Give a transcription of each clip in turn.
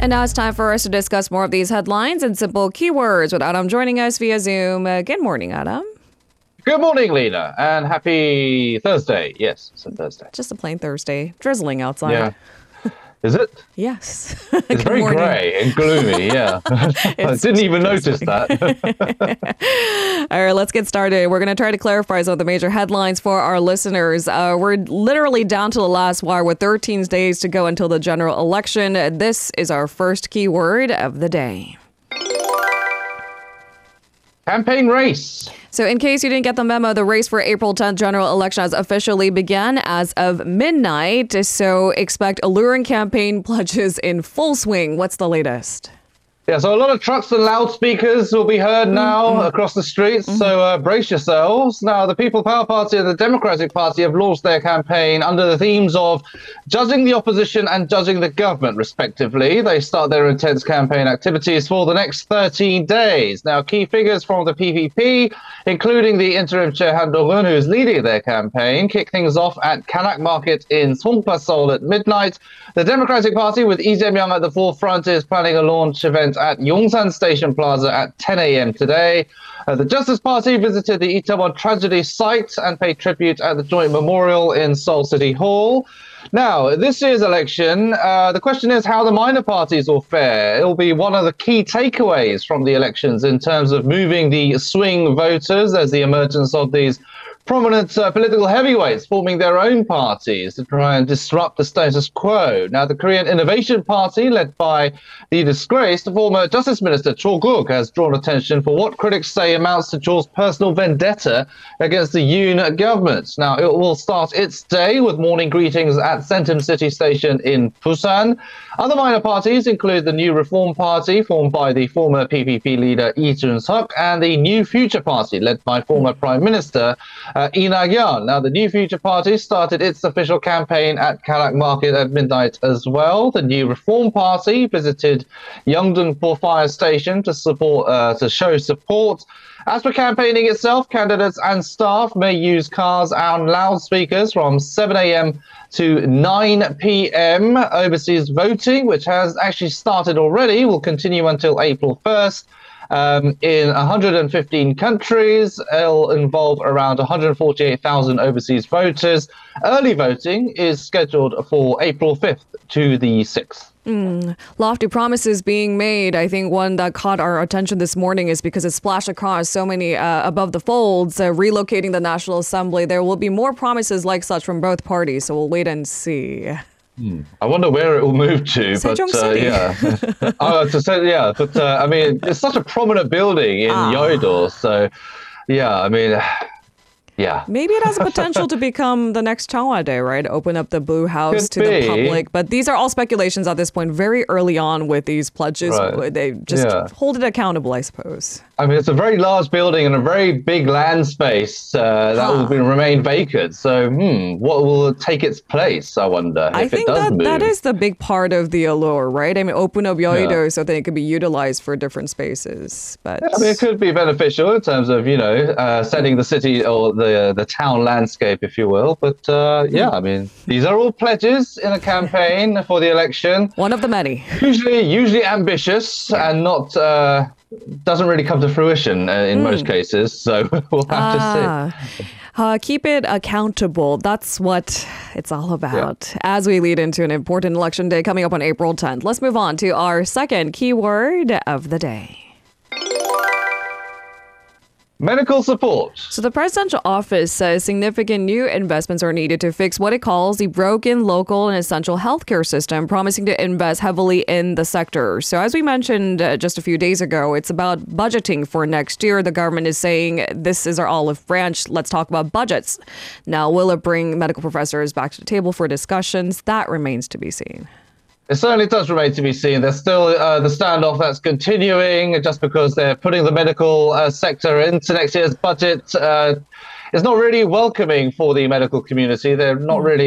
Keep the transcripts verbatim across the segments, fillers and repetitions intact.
And now it's time for us to discuss more of these headlines and simple keywords with Adam joining us via Zoom. Uh, good morning, Adam. Good morning, Lena, and happy Thursday. Yes, it's a Thursday. Just a plain Thursday. Drizzling outside. Yeah. Is it? Yes. It's very morning. grey and gloomy, yeah. I didn't even notice that. All right, let's get started. We're going to try to clarify some of the major headlines for our listeners. Uh, we're literally down to the last wire with thirteen days to go until the general election. This is our first keyword of the day. Campaign race. So in case you didn't get the memo, the race for April tenth general election has officially begun as of midnight. So expect alluring campaign pledges in full swing. What's the latest? Yeah, so a lot of trucks and loudspeakers will be heard now mm-hmm. across the streets, mm-hmm. so uh, brace yourselves. Now, the People Power Party and the Democratic Party have launched their campaign under the themes of judging the opposition and judging the government, respectively. They start their intense campaign activities for the next thirteen days. Now, key figures from the P P P, including the interim chair Han Dong-un, who is leading their campaign, kick things off at Kanak Market in Songpa, Seoul at midnight. The Democratic Party, with Lee Jae-myung at the forefront, is planning a launch event at Yongsan Station Plaza at ten a.m. today. Uh, the Justice Party visited the Itaewon tragedy site and paid tribute at the Joint Memorial in Seoul City Hall. Now, this year's election, uh, the question is how the minor parties will fare. It will be one of the key takeaways from the elections in terms of moving the swing voters as the emergence of these prominent uh, political heavyweights forming their own parties to try and disrupt the status quo. Now, the Korean Innovation Party, led by the disgraced former Justice Minister Cho Guk, has drawn attention for what critics say amounts to Cho's personal vendetta against the Yoon government. Now, it will start its day with morning greetings at Sentum City Station in Busan. Other minor parties include the New Reform Party, formed by the former P P P leader Lee Jun-suk, and the New Future Party, led by former Prime Minister Uh, Lee Na-kyun. Now, the New Future Party started its official campaign at Kanak Market at midnight as well. The New Reform Party visited Yeongdeung-po Fire Station to support, uh, to show support. As for campaigning itself, candidates and staff may use cars and loudspeakers from seven a.m. to nine p.m. Overseas voting, which has actually started already, will continue until April first. Um, in one hundred fifteen countries. It'll involve around one hundred forty-eight thousand overseas voters. Early voting is scheduled for April fifth to the sixth. Mm, lofty promises being made. I think one that caught our attention this morning is because it splashed across so many uh, above the folds, uh, relocating the National Assembly. There will be more promises like such from both parties, so we'll wait and see. Hmm. I wonder where it will move to, but uh, yeah, oh, to say, yeah, but uh, I mean, it's such a prominent building in ah. Yeouido, so yeah, I mean, yeah. Maybe it has a potential to become the next Cheongwade, right? Open up the Blue House Could to be. the public. But these are all speculations at this point. Very early on with these pledges, right. they just yeah. hold it accountable, I suppose. I mean, it's a very large building and a very big land space uh, that huh. will be, remain vacant. So, hmm, what will take its place, I wonder, if I think it does that, move. that is the big part of the allure, right? I mean, open up Yeouido yeah. so that it could be utilized for different spaces. But yeah, I mean, it could be beneficial in terms of, you know, uh, setting the city or the, uh, the town landscape, if you will. But, uh, yeah, I mean, these are all pledges in a campaign for the election. One of the many. Usually, usually ambitious and not... Uh, doesn't really come to fruition uh, in mm. most cases, so we'll have ah. to see. Uh, keep it accountable. That's what it's all about. Yeah. As we lead into an important election day coming up on April tenth, let's move on to our second keyword of the day. Medical support. So the presidential office says significant new investments are needed to fix what it calls the broken local and essential healthcare system, promising to invest heavily in the sector. So as we mentioned uh, just a few days ago, it's about budgeting for next year. The government is saying this is our olive branch. Let's talk about budgets. Now, will it bring medical professors back to the table for discussions? That remains to be seen. It certainly does remain to be seen. There's still uh, the standoff that's continuing just because they're putting the medical uh, sector into next year's budget. Uh, it's not really welcoming for the medical community. They're not really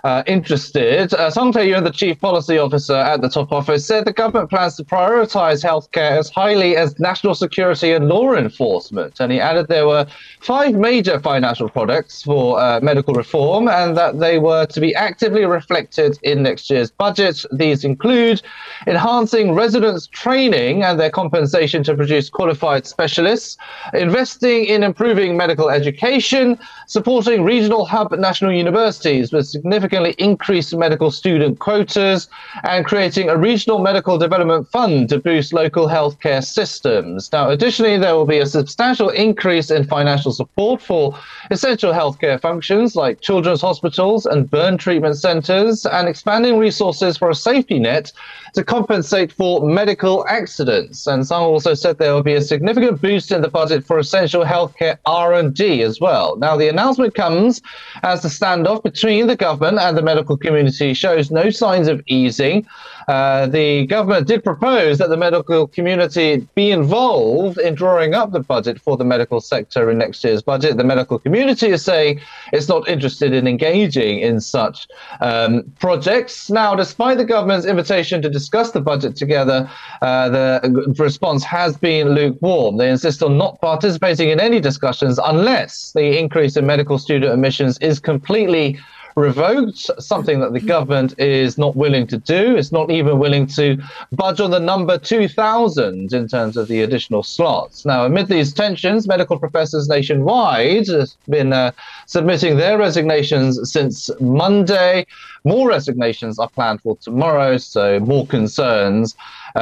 uh, interested. Uh, Song Tae-yoon, the chief policy officer at the top office, said the government plans to prioritize healthcare as highly as national security and law enforcement. And he added there were five major financial products for uh, medical reform and that they were to be actively reflected in next year's budget. These include enhancing residents' training and their compensation to produce qualified specialists, investing in improving medical education, supporting regional hub national universities with significantly increased medical student quotas, and creating a regional medical development fund to boost local healthcare systems. Now, additionally, there will be a substantial increase in financial support for essential healthcare functions like children's hospitals and burn treatment centers, and expanding resources for a safety net to compensate for medical accidents. And Sung also said there will be a significant boost in the budget for essential healthcare R and D as well. Now, the announcement comes as the standoff between the government and the medical community shows no signs of easing. Uh, the government did propose that the medical community be involved in drawing up the budget for the medical sector in next year's budget. The medical community is saying it's not interested in engaging in such um, projects. Now, despite the government's invitation to discuss the budget together, uh, the response has been lukewarm. They insist on not participating in any discussions unless the increase in medical student admissions is completely revoked, something that the government is not willing to do. It's not even willing to budge on the number two thousand in terms of the additional slots. Now, amid these tensions, medical professors nationwide have been uh, submitting their resignations since Monday. More resignations are planned for tomorrow, so more concerns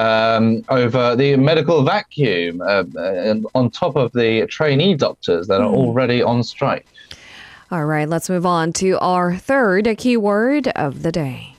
um, over the medical vacuum uh, and on top of the trainee doctors that are already on strike. All right, let's move on to our third keyword of the day.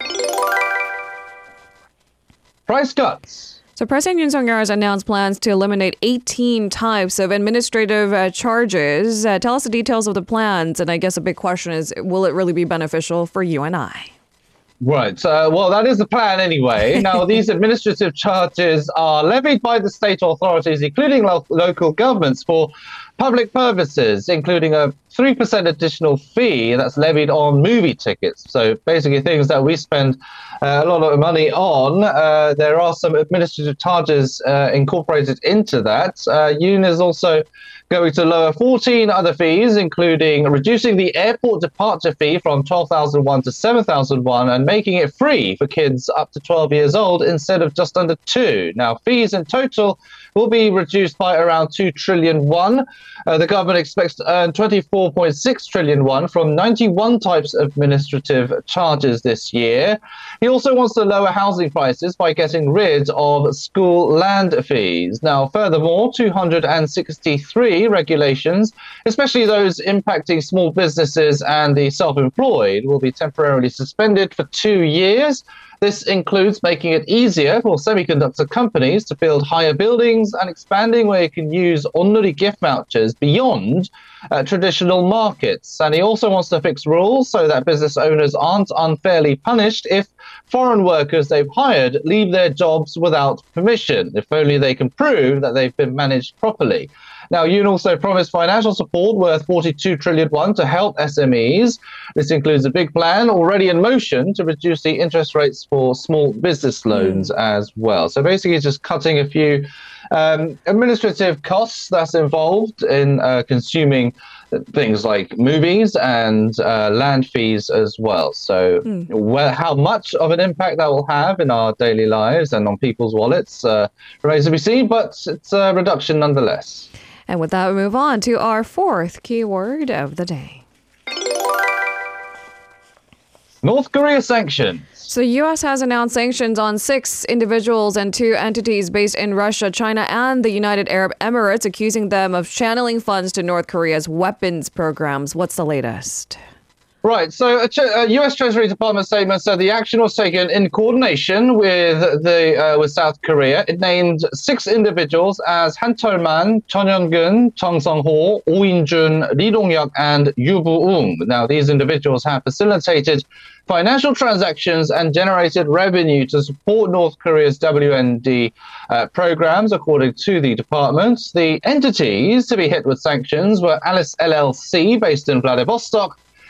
Price cuts. So President Yoon Suk-yeol has announced plans to eliminate eighteen types of administrative uh, charges. Uh, tell us the details of the plans. And I guess a big question is, will it really be beneficial for you and I? Right. Uh, well, that is the plan anyway. Now, these administrative charges are levied by the state authorities, including lo- local governments, for public purposes, including a three percent additional fee that's levied on movie tickets. So basically things that we spend uh, a lot of money on. Uh, there are some administrative charges uh, incorporated into that. Uh, Yoon is also going to lower fourteen other fees, including reducing the airport departure fee from twelve thousand won to seven thousand won and making it free for kids up to twelve years old instead of just under two. Now, fees in total will be reduced by around two trillion won. Uh, the government expects to earn twenty-four point six trillion won from ninety-one types of administrative charges this year. He also wants to lower housing prices by getting rid of school land fees. Now, furthermore, two hundred sixty-three regulations, especially those impacting small businesses and the self-employed, will be temporarily suspended for two years. This includes making it easier for semiconductor companies to build higher buildings and expanding where you can use onnuri gift vouchers beyond uh, traditional markets. And he also wants to fix rules so that business owners aren't unfairly punished if foreign workers they've hired leave their jobs without permission, if only they can prove that they've been managed properly. Now, Yoon also promised financial support worth forty-two trillion won to help S M Es. This includes a big plan already in motion to reduce the interest rates for small business loans mm. as well. So basically just cutting a few um, administrative costs that's involved in uh, consuming things like movies and uh, land fees as well. So mm. where, how much of an impact that will have in our daily lives and on people's wallets uh, remains to be seen, but it's a reduction nonetheless. And with that, we move on to our fourth keyword of the day. North Korea sanctions. So U S has announced sanctions on six individuals and two entities based in Russia, China, and the United Arab Emirates, accusing them of channeling funds to North Korea's weapons programs. What's the latest? Right. So a, a U S Treasury Department statement said the action was taken in coordination with the uh, with South Korea. It named six individuals as Han Cheol-man, Chon Hyun-gun, Chung Sung-ho, Oh In-jun, Lee Dong-hyuk, and Yu Bu-ung. Now, these individuals have facilitated financial transactions and generated revenue to support North Korea's W M D uh, programs, according to the department. The entities to be hit with sanctions were Alice L L C, based in Vladivostok,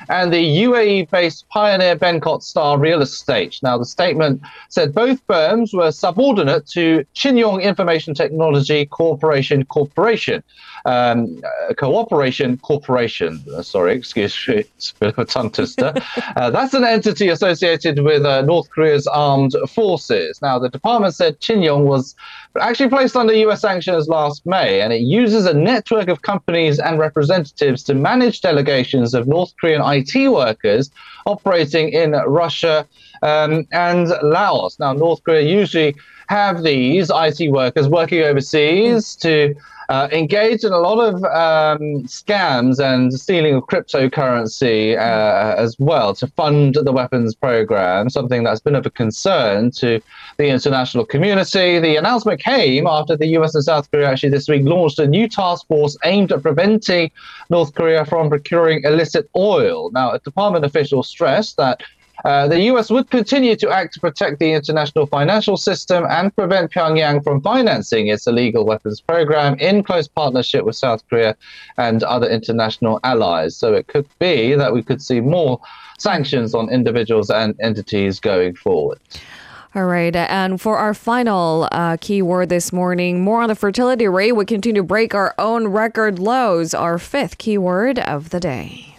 and the U A E-based Pioneer Bencott Star Real Estate. Now, the statement said both firms were subordinate to Chinyong Information Technology Corporation Corporation. Um, uh, Cooperation Corporation, uh, sorry, excuse me, it's a bit of a tongue twister. uh, that's an entity associated with uh, North Korea's armed forces. Now, the department said Chinyong was actually placed under U S sanctions last May, and it uses a network of companies and representatives to manage delegations of North Korean I T workers operating in Russia um, and Laos. Now, North Korea usually have these I T workers working overseas to Uh, engaged in a lot of um, scams and stealing of cryptocurrency uh, as well to fund the weapons program, something that's been of a concern to the international community. The announcement came after the U S and South Korea actually this week launched a new task force aimed at preventing North Korea from procuring illicit oil. Now, a department official stressed that Uh, the U S would continue to act to protect the international financial system and prevent Pyongyang from financing its illegal weapons program in close partnership with South Korea and other international allies. So it could be that we could see more sanctions on individuals and entities going forward. All right. And for our final uh, keyword this morning, more on the fertility rate. We continue to break our own record lows. Our fifth keyword of the day.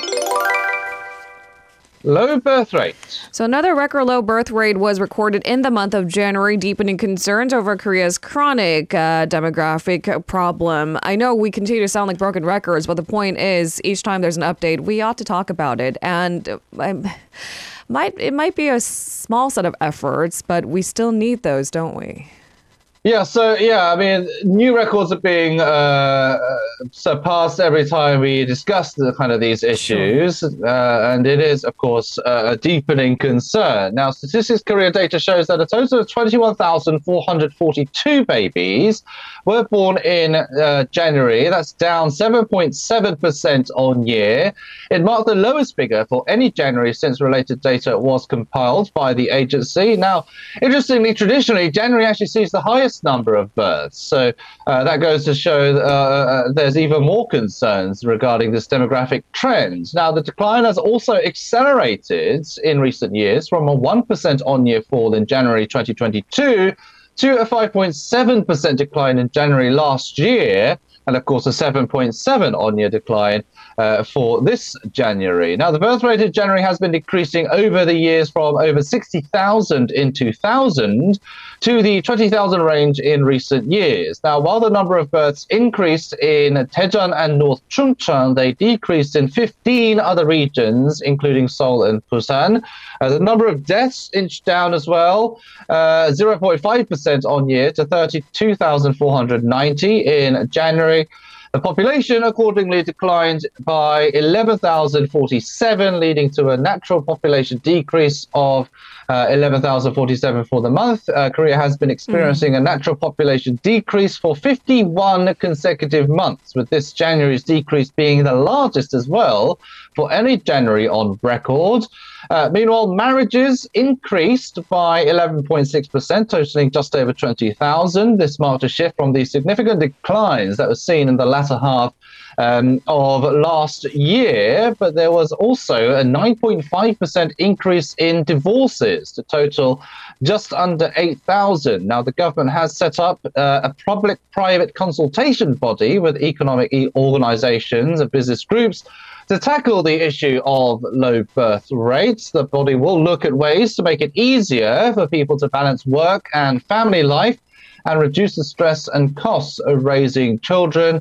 Low birth rate. So another record low birth rate was recorded in the month of January, deepening concerns over Korea's chronic uh, demographic problem. I know we continue to sound like broken records, but the point is, each time there's an update, we ought to talk about it. And um, might it might be a small set of efforts, but we still need those, don't we? Yeah, so, yeah, I mean, new records are being uh, surpassed every time we discuss the kind of these issues. Sure. Uh, and it is, of course, uh, a deepening concern. Now, Statistics Korea data shows that a total of twenty-one thousand four hundred forty-two babies were born in uh, January. That's down seven point seven percent on year. It marked the lowest figure for any January since related data was compiled by the agency. Now, interestingly, traditionally, January actually sees the highest number of births. So uh, that goes to show uh, there's even more concerns regarding this demographic trend. Now, the decline has also accelerated in recent years from a one percent on-year fall in January twenty twenty-two to a five point seven percent decline in January last year, and of course a seven point seven on-year decline uh, for this January. Now, the birth rate in January has been decreasing over the years from over sixty thousand in two thousand to the twenty thousand range in recent years. Now, while the number of births increased in Daejeon and North Chungcheong, they decreased in fifteen other regions, including Seoul and Busan. Uh, the number of deaths inched down as well, uh, zero point five percent on year to thirty-two thousand four hundred ninety in January. The population accordingly declined by eleven thousand forty-seven, leading to a natural population decrease of uh, eleven thousand forty-seven for the month. Uh, Korea has been experiencing mm. a natural population decrease for fifty-one consecutive months, with this January's decrease being the largest as well for any January on record. Uh, meanwhile, marriages increased by eleven point six percent, totaling just over twenty thousand. This marked a shift from the significant declines that were seen in the latter half um, of last year. But there was also a nine point five percent increase in divorces to total just under eight thousand. Now, the government has set up uh, a public-private consultation body with economic organizations and business groups to tackle the issue of low birth rates. The body will look at ways to make it easier for people to balance work and family life and reduce the stress and costs of raising children.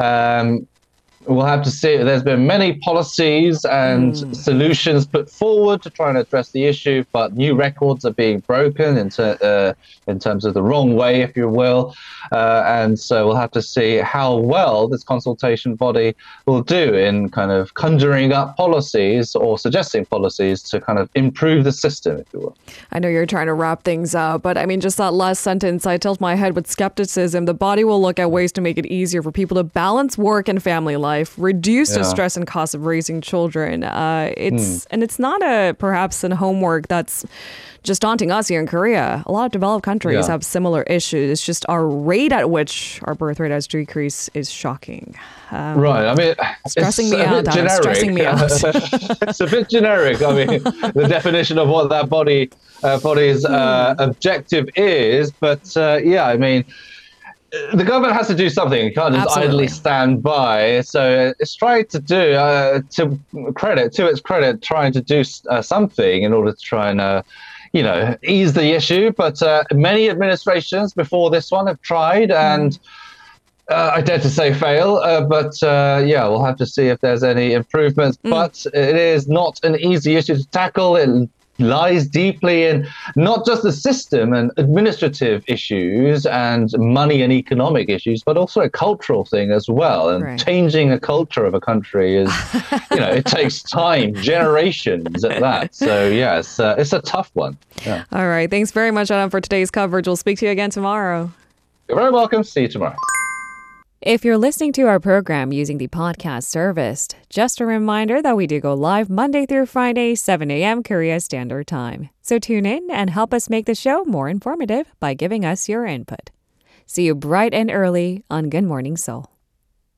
Um, We'll have to see. There's been many policies and mm. solutions put forward to try and address the issue, but new records are being broken in, ter- uh, in terms of the wrong way, if you will. Uh, and so we'll have to see how well this consultation body will do in kind of conjuring up policies or suggesting policies to kind of improve the system, if you will. I know you're trying to wrap things up, but I mean, just that last sentence, I tilt my head with skepticism. The body will look at ways to make it easier for people to balance work and family life. life, reduce the Yeah. stress and cost of raising children. Uh, it's and it's not a perhaps an homework that's just daunting us here in Korea. A lot of developed countries Yeah. have similar issues. It's just our rate at which our birth rate has decreased is shocking. Um, Right. I mean, stressing it's me a out, bit Adam, generic. stressing me out. It's a bit generic. I mean, the definition of what that body uh, body's uh, objective is, but uh, yeah, I mean, the government has to do something. It can't just Absolutely. idly stand by. So it's trying to do, uh, to credit, to its credit, trying to do uh, something in order to try and, uh, you know, ease the issue. But uh, many administrations before this one have tried, and uh, I dare to say fail. Uh, but uh, yeah, we'll have to see if there's any improvements. Mm. But it is not an easy issue to tackle. It lies deeply in not just the system and administrative issues and money and economic issues, but also a cultural thing as well. And Right. changing the culture of a country is, you know, it takes time, generations at that. So yeah, it's, uh, it's a tough one. Yeah. All right. Thanks very much, Adam, for today's coverage. We'll speak to you again tomorrow. You're very welcome. See you tomorrow. If you're listening to our program using the podcast service, just a reminder that we do go live Monday through Friday, seven a.m. Korea Standard Time. So tune in and help us make the show more informative by giving us your input. See you bright and early on Good Morning Seoul.